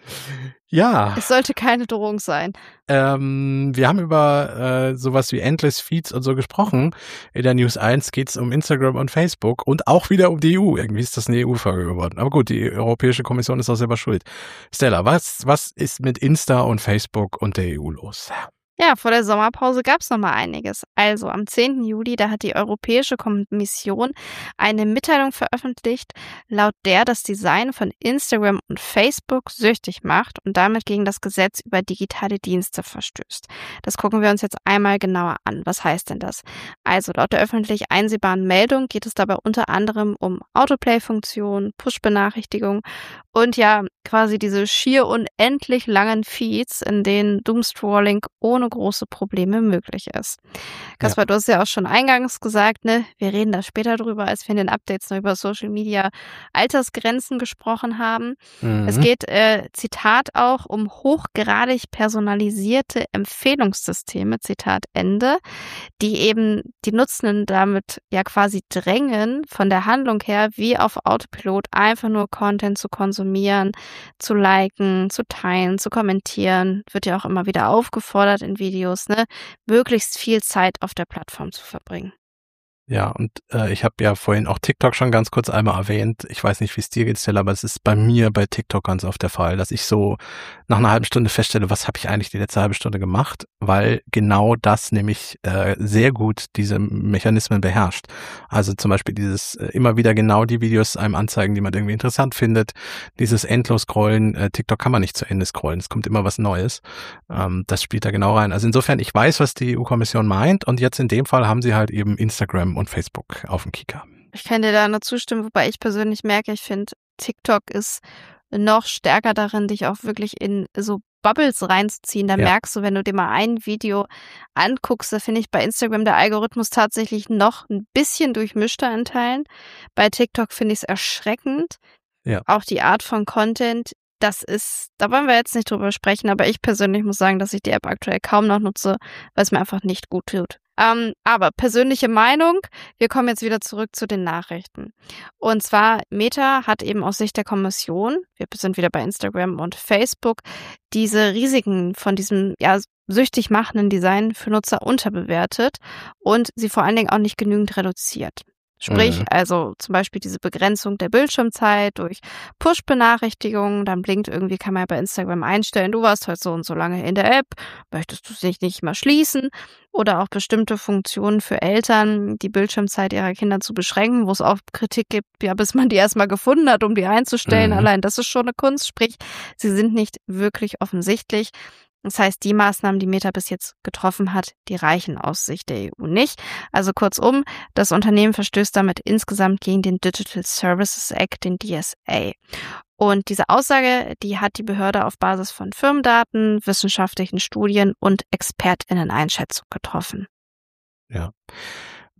Ja. Es sollte keine Drohung sein. Wir haben über sowas wie Endless Feeds und so gesprochen. In der News 1 geht es um Instagram und Facebook und auch wieder um die EU. Irgendwie ist das eine EU-Folge geworden. Aber gut, die Europäische Kommission ist auch selber schuld. Stella, was ist mit Insta und Facebook und der EU los? Ja, vor der Sommerpause gab es noch mal einiges. Also am 10. Juli, da hat die Europäische Kommission eine Mitteilung veröffentlicht, laut der das Design von Instagram und Facebook süchtig macht und damit gegen das Gesetz über digitale Dienste verstößt. Das gucken wir uns jetzt einmal genauer an. Was heißt denn das? Also laut der öffentlich einsehbaren Meldung geht es dabei unter anderem um Autoplay-Funktionen, Push-Benachrichtigungen und ja quasi diese schier unendlich langen Feeds, in denen Doomscrolling ohne große Probleme möglich ist. Kaspar, Du hast ja auch schon eingangs gesagt, ne, wir reden da später drüber, als wir in den Updates noch über Social Media Altersgrenzen gesprochen haben. Es geht, Zitat auch, um hochgradig personalisierte Empfehlungssysteme, Zitat Ende, die eben die Nutzenden damit ja quasi drängen, von der Handlung her wie auf Autopilot einfach nur Content zu konsumieren, zu liken, zu teilen, zu kommentieren, wird ja auch immer wieder aufgefordert in Videos, ne, möglichst viel Zeit auf der Plattform zu verbringen. Ja, und ich habe ja vorhin auch TikTok schon ganz kurz einmal erwähnt. Ich weiß nicht, wie es dir geht, Stella, aber es ist bei mir bei TikTok ganz oft der Fall, dass ich so nach einer halben Stunde feststelle, was habe ich eigentlich die letzte halbe Stunde gemacht, weil genau das nämlich sehr gut diese Mechanismen beherrscht. Also zum Beispiel dieses immer wieder genau die Videos einem anzeigen, die man irgendwie interessant findet, dieses endlos Scrollen. TikTok kann man nicht zu Ende scrollen, es kommt immer was Neues. Das spielt da genau rein. Also insofern, ich weiß, was die EU-Kommission meint und jetzt in dem Fall haben sie halt eben Instagram und Facebook auf dem Kieker. Ich kann dir da nur zustimmen, wobei ich persönlich merke, ich finde, TikTok ist noch stärker darin, dich auch wirklich in so Bubbles reinzuziehen. Da merkst du, wenn du dir mal ein Video anguckst, da finde ich bei Instagram der Algorithmus tatsächlich noch ein bisschen durchmischter in Teilen. Bei TikTok finde ich es erschreckend. Ja. Auch die Art von Content, das ist, da wollen wir jetzt nicht drüber sprechen, aber ich persönlich muss sagen, dass ich die App aktuell kaum noch nutze, weil es mir einfach nicht gut tut. Aber persönliche Meinung, wir kommen jetzt wieder zurück zu den Nachrichten. Und zwar, Meta hat eben aus Sicht der Kommission, wir sind wieder bei Instagram und Facebook, diese Risiken von diesem süchtig machenden Design für Nutzer unterbewertet und sie vor allen Dingen auch nicht genügend reduziert. Sprich, also zum Beispiel diese Begrenzung der Bildschirmzeit durch Push-Benachrichtigungen, dann blinkt irgendwie, kann man ja bei Instagram einstellen, du warst heute so und so lange in der App, möchtest du dich nicht mal schließen? Oder auch bestimmte Funktionen für Eltern, die Bildschirmzeit ihrer Kinder zu beschränken, wo es auch Kritik gibt, ja, bis man die erstmal gefunden hat, um die einzustellen. Allein das ist schon eine Kunst, sprich, sie sind nicht wirklich offensichtlich. Das heißt, die Maßnahmen, die Meta bis jetzt getroffen hat, die reichen aus Sicht der EU nicht. Also kurzum, das Unternehmen verstößt damit insgesamt gegen den Digital Services Act, den DSA. Und diese Aussage, die hat die Behörde auf Basis von Firmendaten, wissenschaftlichen Studien und ExpertInnen-Einschätzung getroffen. Ja.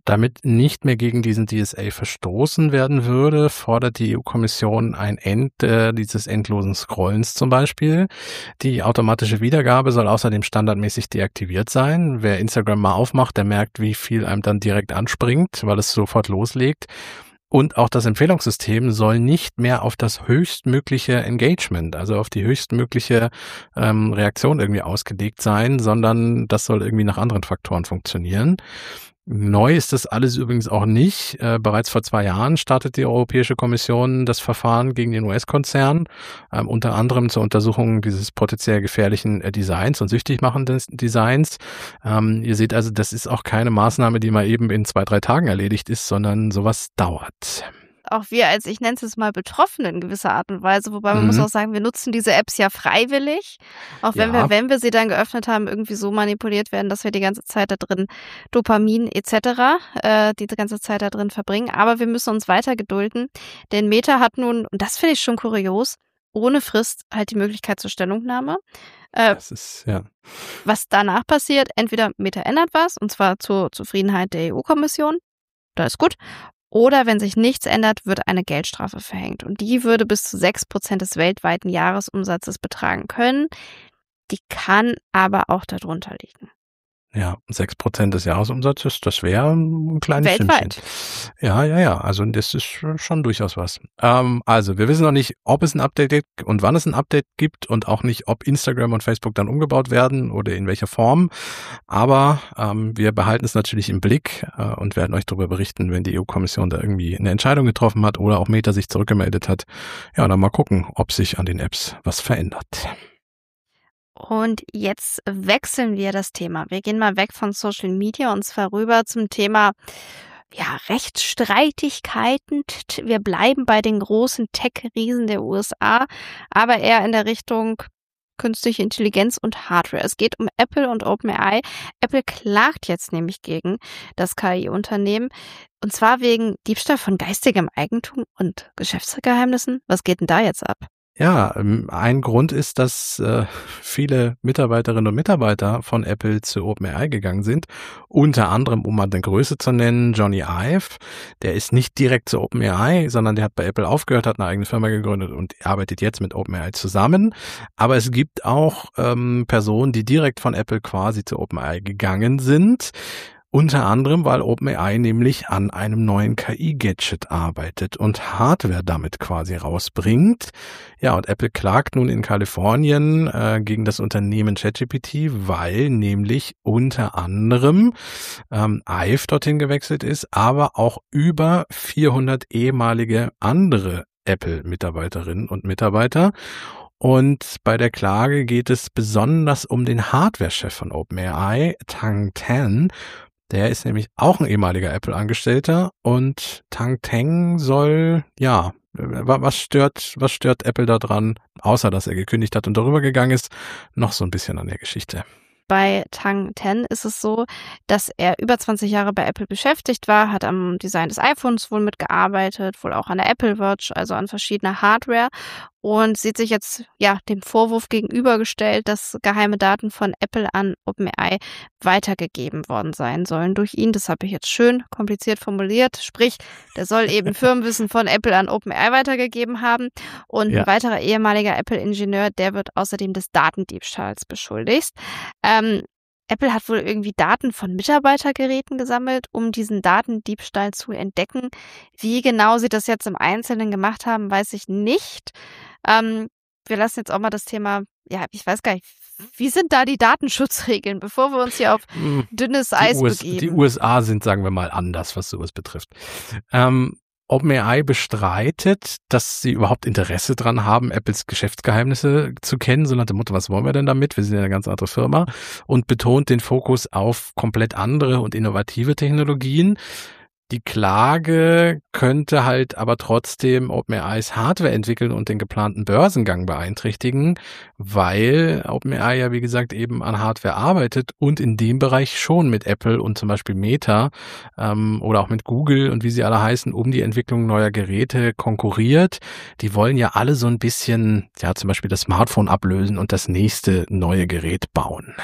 Damit nicht mehr gegen diesen DSA verstoßen werden würde, fordert die EU-Kommission ein Ende dieses endlosen Scrollens zum Beispiel. Die automatische Wiedergabe soll außerdem standardmäßig deaktiviert sein. Wer Instagram mal aufmacht, der merkt, wie viel einem dann direkt anspringt, weil es sofort loslegt. Und auch das Empfehlungssystem soll nicht mehr auf das höchstmögliche Engagement, also auf die höchstmögliche Reaktion irgendwie ausgelegt sein, sondern das soll irgendwie nach anderen Faktoren funktionieren. Neu ist das alles übrigens auch nicht. Bereits vor 2 Jahren startet die Europäische Kommission das Verfahren gegen den US-Konzern, unter anderem zur Untersuchung dieses potenziell gefährlichen Designs und süchtig machenden Designs. Ihr seht also, das ist auch keine Maßnahme, die mal eben in 2-3 Tagen erledigt ist, sondern sowas dauert. Auch wir als, ich nenne es jetzt mal, Betroffene in gewisser Art und Weise, wobei man muss auch sagen, wir nutzen diese Apps ja freiwillig, auch wenn wir sie dann geöffnet haben, irgendwie so manipuliert werden, dass wir die ganze Zeit da drin Dopamin etc. Die ganze Zeit da drin verbringen, aber wir müssen uns weiter gedulden, denn Meta hat nun, und das finde ich schon kurios, ohne Frist halt die Möglichkeit zur Stellungnahme. Das ist, ja. Was danach passiert, entweder Meta ändert was, und zwar zur Zufriedenheit der EU-Kommission, da ist gut. Oder wenn sich nichts ändert, wird eine Geldstrafe verhängt. Und die würde bis zu 6% des weltweiten Jahresumsatzes betragen können. Die kann aber auch darunter liegen. Ja, 6% des Jahresumsatzes, das wäre ein kleines weltweit. Sümmchen. Ja. Also das ist schon durchaus was. Also wir wissen noch nicht, ob es ein Update gibt und wann es ein Update gibt und auch nicht, ob Instagram und Facebook dann umgebaut werden oder in welcher Form. Aber wir behalten es natürlich im Blick und werden euch darüber berichten, wenn die EU-Kommission da irgendwie eine Entscheidung getroffen hat oder auch Meta sich zurückgemeldet hat. Ja, dann mal gucken, ob sich an den Apps was verändert. Und jetzt wechseln wir das Thema. Wir gehen mal weg von Social Media und zwar rüber zum Thema Rechtsstreitigkeiten. Wir bleiben bei den großen Tech-Riesen der USA, aber eher in der Richtung künstliche Intelligenz und Hardware. Es geht um Apple und OpenAI. Apple klagt jetzt nämlich gegen das KI-Unternehmen und zwar wegen Diebstahl von geistigem Eigentum und Geschäftsgeheimnissen. Was geht denn da jetzt ab? Ja, ein Grund ist, dass viele Mitarbeiterinnen und Mitarbeiter von Apple zu OpenAI gegangen sind. Unter anderem, um mal eine Größe zu nennen, Johnny Ive. Der ist nicht direkt zu OpenAI, sondern der hat bei Apple aufgehört, hat eine eigene Firma gegründet und arbeitet jetzt mit OpenAI zusammen. Aber es gibt auch Personen, die direkt von Apple quasi zu OpenAI gegangen sind. Unter anderem, weil OpenAI nämlich an einem neuen KI-Gadget arbeitet und Hardware damit quasi rausbringt. Ja, und Apple klagt nun in Kalifornien gegen das Unternehmen ChatGPT, weil nämlich unter anderem Ive dorthin gewechselt ist, aber auch über 400 ehemalige andere Apple-Mitarbeiterinnen und Mitarbeiter. Und bei der Klage geht es besonders um den Hardware-Chef von OpenAI, Tang Tan. Der ist nämlich auch ein ehemaliger Apple-Angestellter und Tang Tan soll, was stört Apple da dran, außer dass er gekündigt hat und darüber gegangen ist, noch so ein bisschen an der Geschichte. Bei Tang Tan ist es so, dass er über 20 Jahre bei Apple beschäftigt war, hat am Design des iPhones wohl mitgearbeitet, wohl auch an der Apple Watch, also an verschiedener Hardware und sieht sich jetzt dem Vorwurf gegenübergestellt, dass geheime Daten von Apple an OpenAI weitergegeben worden sein sollen durch ihn. Das habe ich jetzt schön kompliziert formuliert. Sprich, der soll eben Firmenwissen von Apple an OpenAI weitergegeben haben. Und ein weiterer ehemaliger Apple-Ingenieur, der wird außerdem des Datendiebstahls beschuldigt. Apple hat wohl irgendwie Daten von Mitarbeitergeräten gesammelt, um diesen Datendiebstahl zu entdecken. Wie genau sie das jetzt im Einzelnen gemacht haben, weiß ich nicht. Wir lassen jetzt auch mal das Thema, ich weiß gar nicht, wie sind da die Datenschutzregeln, bevor wir uns hier auf dünnes Eis begeben? Die USA sind, sagen wir mal, anders, was sowas betrifft. OpenAI bestreitet, dass sie überhaupt Interesse dran haben, Apples Geschäftsgeheimnisse zu kennen, so nach dem Motto, was wollen wir denn damit? Wir sind ja eine ganz andere Firma und betont den Fokus auf komplett andere und innovative Technologien. Die Klage könnte halt aber trotzdem OpenAIs Hardware entwickeln und den geplanten Börsengang beeinträchtigen, weil OpenAI ja, wie gesagt, eben an Hardware arbeitet und in dem Bereich schon mit Apple und zum Beispiel Meta oder auch mit Google und wie sie alle heißen, um die Entwicklung neuer Geräte konkurriert. Die wollen ja alle so ein bisschen, zum Beispiel das Smartphone ablösen und das nächste neue Gerät bauen.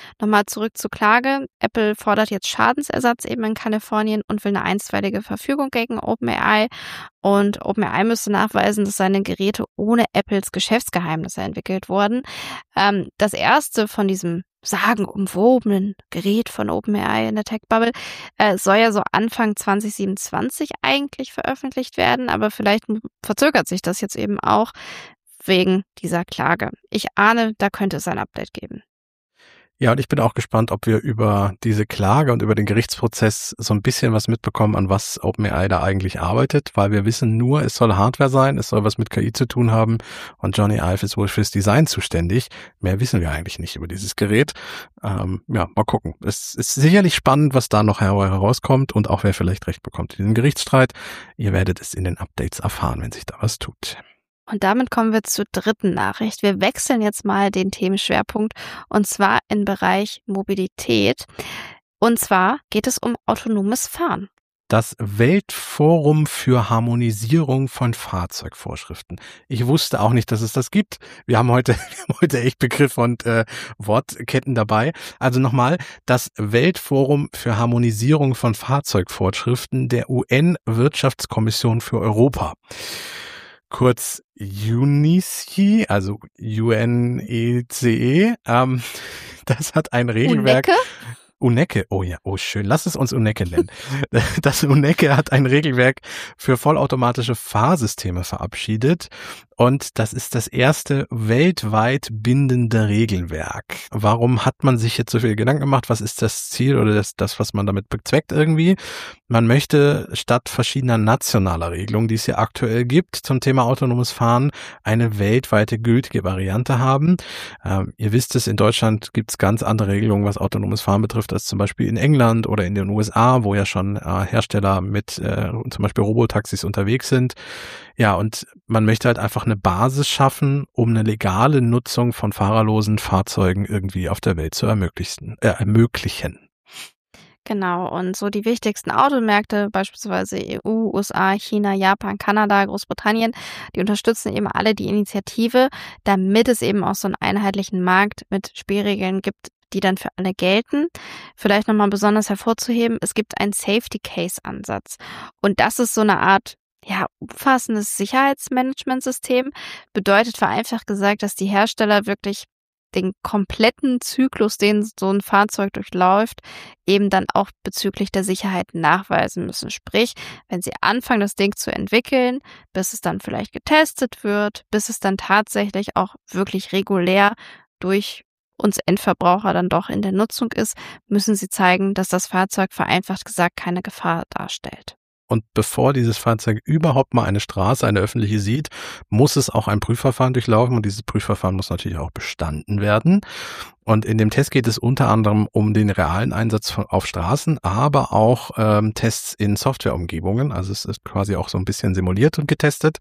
Nochmal zurück zur Klage. Apple fordert jetzt Schadensersatz eben in Kalifornien und will eine einstweilige Verfügung gegen OpenAI. Und OpenAI müsste nachweisen, dass seine Geräte ohne Apples Geschäftsgeheimnisse entwickelt wurden. Das erste von diesem sagenumwobenen Gerät von OpenAI in der Tech-Bubble soll ja so Anfang 2027 eigentlich veröffentlicht werden, aber vielleicht verzögert sich das jetzt eben auch wegen dieser Klage. Ich ahne, da könnte es ein Update geben. Ja, und ich bin auch gespannt, ob wir über diese Klage und über den Gerichtsprozess so ein bisschen was mitbekommen, an was OpenAI da eigentlich arbeitet, weil wir wissen nur, es soll Hardware sein, es soll was mit KI zu tun haben und Johnny Ive ist wohl fürs Design zuständig. Mehr wissen wir eigentlich nicht über dieses Gerät. Mal gucken. Es ist sicherlich spannend, was da noch herauskommt und auch wer vielleicht recht bekommt in diesem Gerichtsstreit. Ihr werdet es in den Updates erfahren, wenn sich da was tut. Und damit kommen wir zur dritten Nachricht. Wir wechseln jetzt mal den Themenschwerpunkt und zwar im Bereich Mobilität. Und zwar geht es um autonomes Fahren. Das Weltforum für Harmonisierung von Fahrzeugvorschriften. Ich wusste auch nicht, dass es das gibt. Wir haben heute echt Begriffe und Wortketten dabei. Also nochmal, das Weltforum für Harmonisierung von Fahrzeugvorschriften der UN-Wirtschaftskommission für Europa. Kurz UNECE, also UNECE. Das hat ein Regelwerk. UNECE, oh ja, oh schön, lass es uns UNECE nennen. Das UNECE hat ein Regelwerk für vollautomatische Fahrsysteme verabschiedet und das ist das erste weltweit bindende Regelwerk. Warum hat man sich jetzt so viel Gedanken gemacht? Was ist das Ziel oder das was man damit bezweckt irgendwie? Man möchte statt verschiedener nationaler Regelungen, die es ja aktuell gibt zum Thema autonomes Fahren, eine weltweite gültige Variante haben. Ihr wisst es, in Deutschland gibt es ganz andere Regelungen, was autonomes Fahren betrifft, als zum Beispiel in England oder in den USA, wo ja schon Hersteller mit zum Beispiel Robotaxis unterwegs sind. Ja, und man möchte halt einfach eine Basis schaffen, um eine legale Nutzung von fahrerlosen Fahrzeugen irgendwie auf der Welt zu ermöglichen. Genau, und so die wichtigsten Automärkte, beispielsweise EU, USA, China, Japan, Kanada, Großbritannien, die unterstützen eben alle die Initiative, damit es eben auch so einen einheitlichen Markt mit Spielregeln gibt, die dann für alle gelten. Vielleicht nochmal besonders hervorzuheben, es gibt einen Safety-Case-Ansatz. Und das ist so eine Art umfassendes Sicherheitsmanagementsystem. Bedeutet vereinfacht gesagt, dass die Hersteller wirklich den kompletten Zyklus, den so ein Fahrzeug durchläuft, eben dann auch bezüglich der Sicherheit nachweisen müssen. Sprich, wenn sie anfangen, das Ding zu entwickeln, bis es dann vielleicht getestet wird, bis es dann tatsächlich auch wirklich regulär durch uns Endverbraucher dann doch in der Nutzung ist, müssen sie zeigen, dass das Fahrzeug vereinfacht gesagt keine Gefahr darstellt. Und bevor dieses Fahrzeug überhaupt mal eine Straße, eine öffentliche sieht, muss es auch ein Prüfverfahren durchlaufen und dieses Prüfverfahren muss natürlich auch bestanden werden. Und in dem Test geht es unter anderem um den realen Einsatz auf Straßen, aber auch Tests in Softwareumgebungen. Also es ist quasi auch so ein bisschen simuliert und getestet.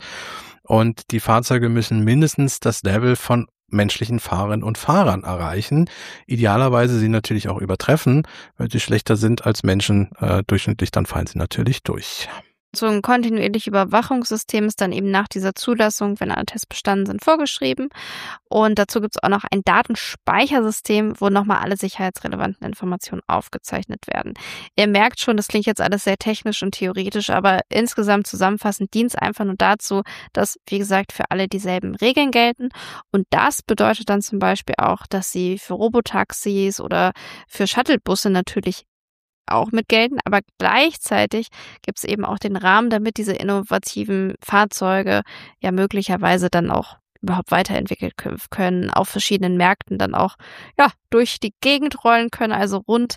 Und die Fahrzeuge müssen mindestens das Level von menschlichen Fahrerinnen und Fahrern erreichen. Idealerweise sie natürlich auch übertreffen. Wenn sie schlechter sind als Menschen durchschnittlich, dann fallen sie natürlich durch. So ein kontinuierliches Überwachungssystem ist dann eben nach dieser Zulassung, wenn alle Tests bestanden sind, vorgeschrieben. Und dazu gibt es auch noch ein Datenspeichersystem, wo nochmal alle sicherheitsrelevanten Informationen aufgezeichnet werden. Ihr merkt schon, das klingt jetzt alles sehr technisch und theoretisch, aber insgesamt zusammenfassend dient es einfach nur dazu, dass, wie gesagt, für alle dieselben Regeln gelten. Und das bedeutet dann zum Beispiel auch, dass sie für Robotaxis oder für Shuttlebusse natürlich auch mit gelten, aber gleichzeitig gibt es eben auch den Rahmen, damit diese innovativen Fahrzeuge ja möglicherweise dann auch überhaupt weiterentwickelt können, auf verschiedenen Märkten dann auch durch die Gegend rollen können. Also rund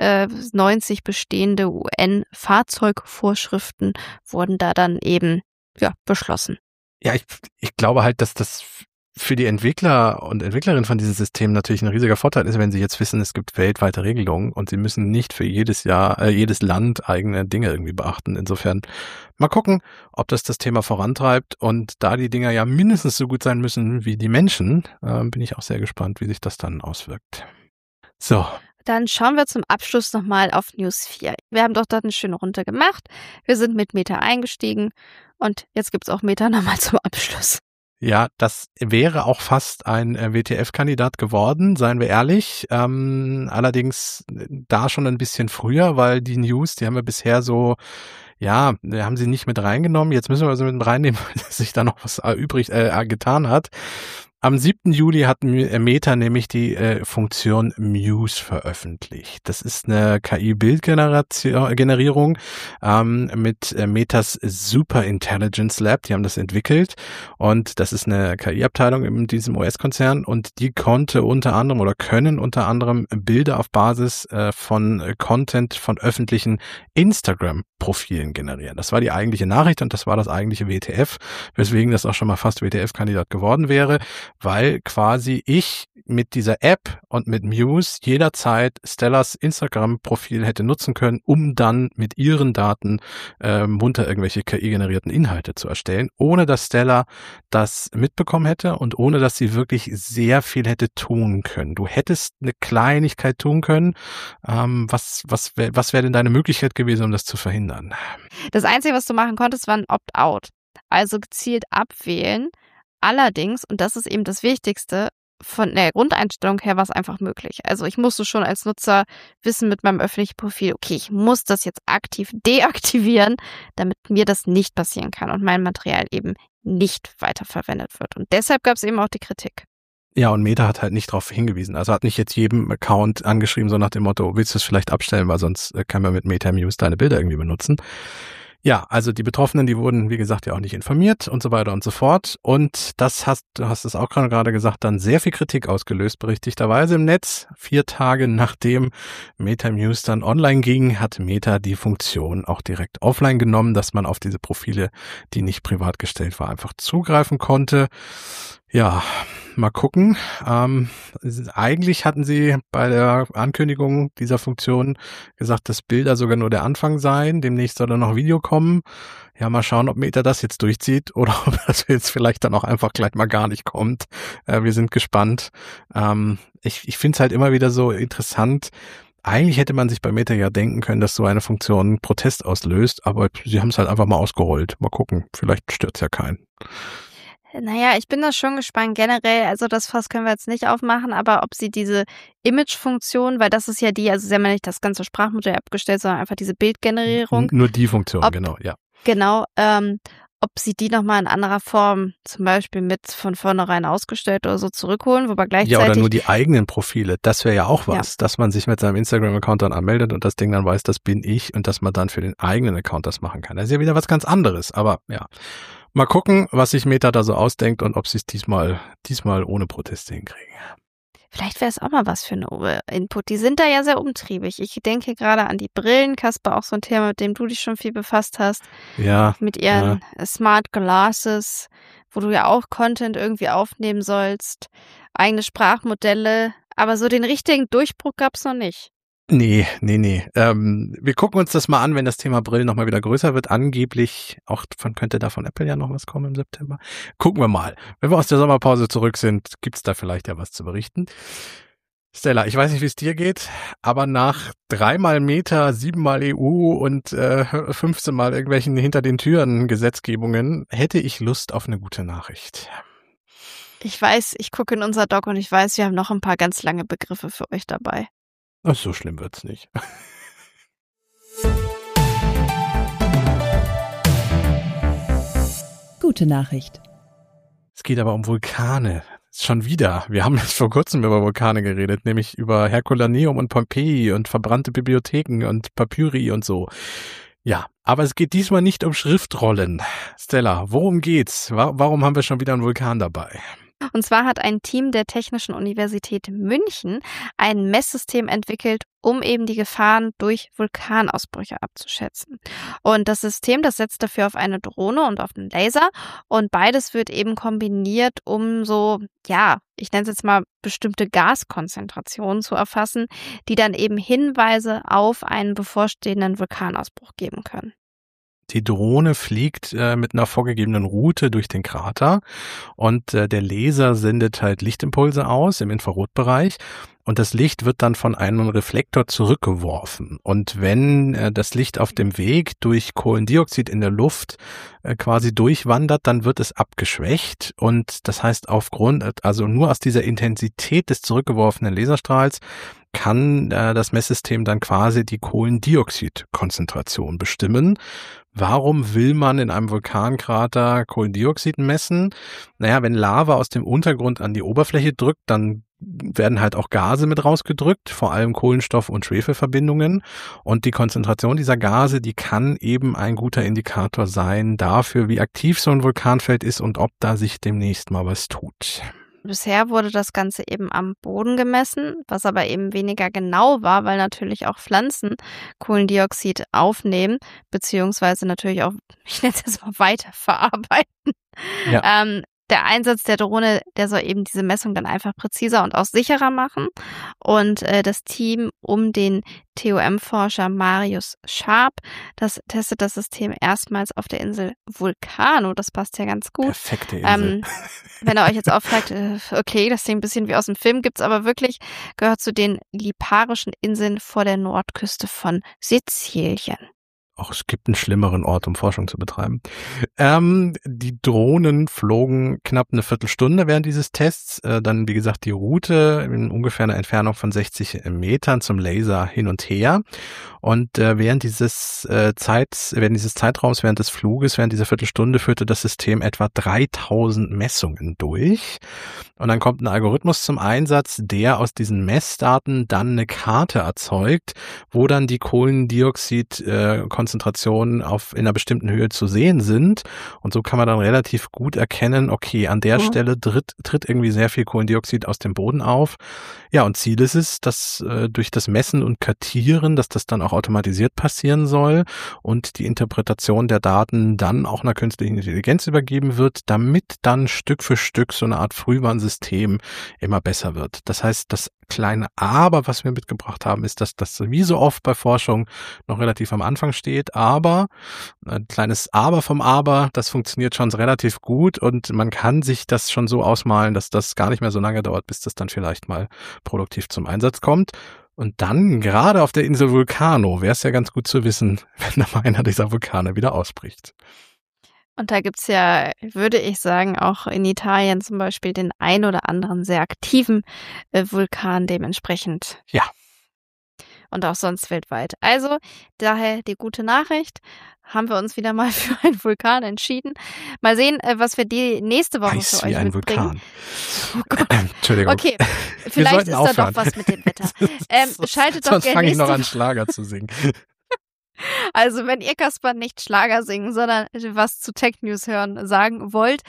90 bestehende UN-Fahrzeugvorschriften wurden da dann eben beschlossen. Ja, ich glaube halt, dass das für die Entwickler und Entwicklerinnen von diesem System natürlich ein riesiger Vorteil ist, wenn sie jetzt wissen, es gibt weltweite Regelungen und sie müssen nicht für jedes Land eigene Dinge irgendwie beachten. Insofern mal gucken, ob das Thema vorantreibt und da die Dinger ja mindestens so gut sein müssen wie die Menschen, bin ich auch sehr gespannt, wie sich das dann auswirkt. So. Dann schauen wir zum Abschluss nochmal auf News 4. Wir haben doch dort eine schöne Runde gemacht. Wir sind mit Meta eingestiegen und jetzt gibt's auch Meta nochmal zum Abschluss. Ja, das wäre auch fast ein WTF-Kandidat geworden, seien wir ehrlich. Allerdings da schon ein bisschen früher, weil die News, die haben wir bisher so, ja, wir haben sie nicht mit reingenommen. Jetzt müssen wir also mit reinnehmen, weil sich da noch was getan hat. Am 7. Juli hat Meta nämlich die Funktion Muse veröffentlicht. Das ist eine KI-Bildgenerierung mit Metas Super Intelligence Lab. Die haben das entwickelt und das ist eine KI-Abteilung in diesem US-Konzern und die konnte unter anderem oder können unter anderem Bilder auf Basis von Content von öffentlichen Instagram-Profilen generieren. Das war die eigentliche Nachricht und das war das eigentliche WTF, weswegen das auch schon mal fast WTF-Kandidat geworden wäre, weil quasi ich mit dieser App und mit Muse jederzeit Stellas Instagram-Profil hätte nutzen können, um dann mit ihren Daten munter irgendwelche KI-generierten Inhalte zu erstellen, ohne dass Stella das mitbekommen hätte und ohne dass sie wirklich sehr viel hätte tun können. Du hättest eine Kleinigkeit tun können. Was wäre denn deine Möglichkeit gewesen, um das zu verhindern? Das Einzige, was du machen konntest, war ein Opt-out. Also gezielt abwählen. Allerdings, und das ist eben das Wichtigste, von der Grundeinstellung her war es einfach möglich. Also ich musste schon als Nutzer wissen mit meinem öffentlichen Profil, okay, ich muss das jetzt aktiv deaktivieren, damit mir das nicht passieren kann und mein Material eben nicht weiterverwendet wird. Und deshalb gab es eben auch die Kritik. Ja, und Meta hat halt nicht darauf hingewiesen. Also hat nicht jetzt jedem Account angeschrieben, so nach dem Motto, willst du es vielleicht abstellen, weil sonst können wir mit Meta Muse deine Bilder irgendwie benutzen. Ja, also die Betroffenen, die wurden, wie gesagt, ja auch nicht informiert und so weiter und so fort. Und das du hast es auch gerade gesagt, dann sehr viel Kritik ausgelöst, berechtigterweise im Netz. 4 Tage nachdem Meta Muse dann online ging, hat Meta die Funktion auch direkt offline genommen, dass man auf diese Profile, die nicht privat gestellt war, einfach zugreifen konnte. Ja, mal gucken. Eigentlich hatten sie bei der Ankündigung dieser Funktion gesagt, dass Bilder sogar nur der Anfang seien. Demnächst soll dann noch Video kommen. Ja, mal schauen, ob Meta das jetzt durchzieht oder ob das jetzt vielleicht dann auch einfach gleich mal gar nicht kommt. Wir sind gespannt. Ich finde es halt immer wieder so interessant. Eigentlich hätte man sich bei Meta ja denken können, dass so eine Funktion Protest auslöst, aber sie haben es halt einfach mal ausgerollt. Mal gucken, vielleicht stört's ja keinen. Naja, ich bin da schon gespannt generell, also das Fass können wir jetzt nicht aufmachen, aber ob sie diese Image-Funktion, weil das ist ja also sie haben ja nicht das ganze Sprachmodell abgestellt, sondern einfach diese Bildgenerierung. Nur die Funktion, genau, ja. Genau, ob sie die nochmal in anderer Form zum Beispiel mit von vornherein ausgestellt oder so zurückholen, wobei gleichzeitig... Ja, oder nur die eigenen Profile, das wäre ja auch was, dass man sich mit seinem Instagram-Account dann anmeldet und das Ding dann weiß, das bin ich und dass man dann für den eigenen Account das machen kann. Das ist ja wieder was ganz anderes, aber ja. Mal gucken, was sich Meta da so ausdenkt und ob sie es diesmal ohne Proteste hinkriegen. Vielleicht wäre es auch mal was für eine Input. Die sind da ja sehr umtriebig. Ich denke gerade an die Brillen, Kasper, auch so ein Thema, mit dem du dich schon viel befasst hast. Ja. Mit ihren Smart Glasses, wo du ja auch Content irgendwie aufnehmen sollst. Eigene Sprachmodelle. Aber so den richtigen Durchbruch gab's noch nicht. Nee. Wir gucken uns das mal an, wenn das Thema Brillen nochmal wieder größer wird. Angeblich, könnte da von Apple ja noch was kommen im September. Gucken wir mal. Wenn wir aus der Sommerpause zurück sind, gibt's da vielleicht ja was zu berichten. Stella, ich weiß nicht, wie es dir geht, aber nach 3-mal Meta, 7-mal EU und 15-mal irgendwelchen hinter den Türen Gesetzgebungen hätte ich Lust auf eine gute Nachricht. Ich weiß, ich gucke in unser Doc und ich weiß, wir haben noch ein paar ganz lange Begriffe für euch dabei. Ach, so schlimm wird's nicht. Gute Nachricht. Es geht aber um Vulkane. Schon wieder. Wir haben jetzt vor kurzem über Vulkane geredet, nämlich über Herculaneum und Pompeji und verbrannte Bibliotheken und Papyri und so. Ja, aber es geht diesmal nicht um Schriftrollen. Stella, worum geht's? Warum haben wir schon wieder einen Vulkan dabei? Und zwar hat ein Team der Technischen Universität München ein Messsystem entwickelt, um eben die Gefahren durch Vulkanausbrüche abzuschätzen. Und das System, das setzt dafür auf eine Drohne und auf einen Laser. Und beides wird eben kombiniert, um so, ich nenne es jetzt mal bestimmte Gaskonzentrationen zu erfassen, die dann eben Hinweise auf einen bevorstehenden Vulkanausbruch geben können. Die Drohne fliegt mit einer vorgegebenen Route durch den Krater und der Laser sendet halt Lichtimpulse aus im Infrarotbereich. Und das Licht wird dann von einem Reflektor zurückgeworfen. Und wenn das Licht auf dem Weg durch Kohlendioxid in der Luft quasi durchwandert, dann wird es abgeschwächt. Und das heißt, also nur aus dieser Intensität des zurückgeworfenen Laserstrahls kann das Messsystem dann quasi die Kohlendioxidkonzentration bestimmen. Warum will man in einem Vulkankrater Kohlendioxid messen? Naja, wenn Lava aus dem Untergrund an die Oberfläche drückt, dann werden halt auch Gase mit rausgedrückt, vor allem Kohlenstoff- und Schwefelverbindungen. Und die Konzentration dieser Gase, die kann eben ein guter Indikator sein dafür, wie aktiv so ein Vulkanfeld ist und ob da sich demnächst mal was tut. Bisher wurde das Ganze eben am Boden gemessen, was aber eben weniger genau war, weil natürlich auch Pflanzen Kohlendioxid aufnehmen, beziehungsweise natürlich auch, ich nenne es jetzt mal, weiterverarbeiten. Ja. Der Einsatz der Drohne, der soll eben diese Messung dann einfach präziser und auch sicherer machen. Und das Team um den TOM-Forscher Marius Schaap, das testet das System erstmals auf der Insel Vulcano. Das passt ja ganz gut. Perfekte Insel. Wenn ihr euch jetzt auch fragt, okay, das klingt ein bisschen wie aus dem Film, gibt's aber wirklich, gehört zu den Liparischen Inseln vor der Nordküste von Sizilien. Auch es gibt einen schlimmeren Ort, um Forschung zu betreiben. Die Drohnen flogen knapp eine Viertelstunde während dieses Tests. Dann, wie gesagt, die Route in ungefähr einer Entfernung von 60 Metern zum Laser hin und her. Und während dieses Zeitraums, während des Fluges, während dieser Viertelstunde führte das System etwa 3000 Messungen durch. Und dann kommt ein Algorithmus zum Einsatz, der aus diesen Messdaten dann eine Karte erzeugt, wo dann die Kohlendioxidkonzentrationen in einer bestimmten Höhe zu sehen sind. Und so kann man dann relativ gut erkennen, okay, an der Stelle tritt irgendwie sehr viel Kohlendioxid aus dem Boden auf. Ja, und Ziel ist es, dass durch das Messen und Kartieren, dass das dann auch automatisiert passieren soll und die Interpretation der Daten dann auch einer künstlichen Intelligenz übergeben wird, damit dann Stück für Stück so eine Art Frühwarnsystem immer besser wird. Das heißt, das kleine Aber, was wir mitgebracht haben, ist, dass das wie so oft bei Forschung noch relativ am Anfang steht, aber ein kleines Aber vom Aber, das funktioniert schon relativ gut und man kann sich das schon so ausmalen, dass das gar nicht mehr so lange dauert, bis das dann vielleicht mal produktiv zum Einsatz kommt. Und dann, gerade auf der Insel Vulcano, wäre es ja ganz gut zu wissen, wenn da mal einer dieser Vulkane wieder ausbricht. Und da gibt's ja, würde ich sagen, auch in Italien zum Beispiel den ein oder anderen sehr aktiven Vulkan dementsprechend. Ja. Und auch sonst weltweit. Also, daher die gute Nachricht, haben wir uns wieder mal für einen Vulkan entschieden. Mal sehen, was wir die nächste Woche Heiß für euch wie ein mitbringen. Vulkan. Oh Gott. Entschuldigung. Okay, vielleicht ist da doch was mit dem Wetter. Schaltet doch Sonst gerne fange ich noch nächste an, Schlager zu singen. Also, wenn ihr, Kaspar, nicht Schlager singen, sondern was zu Tech News hören wollt,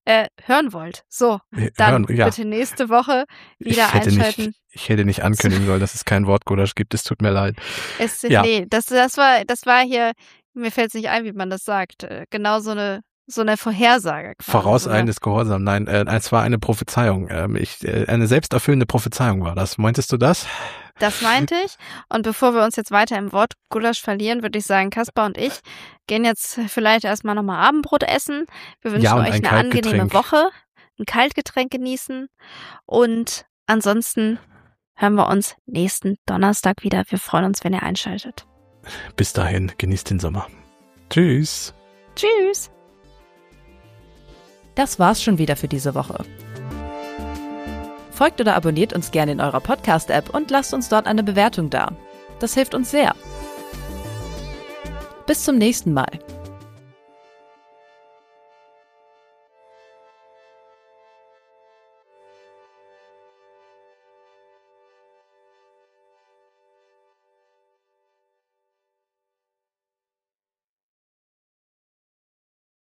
so, dann bitte nächste Woche wieder einschalten. Ich hätte nicht ankündigen sollen, dass es kein Wortgulasch gibt, es tut mir leid. Nee, das war hier, mir fällt es nicht ein, wie man das sagt, genau so eine Vorhersage. Vorauseilendes Gehorsam, nein, es war eine Prophezeiung. Eine selbsterfüllende Prophezeiung war das. Meintest du das? Das meinte ich. Und bevor wir uns jetzt weiter im Wortgulasch verlieren, würde ich sagen, Kaspar und ich gehen jetzt vielleicht erstmal nochmal Abendbrot essen. Wir wünschen euch eine angenehme Woche, ein Kaltgetränk genießen und ansonsten hören wir uns nächsten Donnerstag wieder. Wir freuen uns, wenn ihr einschaltet. Bis dahin, genießt den Sommer. Tschüss. Tschüss. Das war's schon wieder für diese Woche. Folgt oder abonniert uns gerne in eurer Podcast-App und lasst uns dort eine Bewertung da. Das hilft uns sehr. Bis zum nächsten Mal.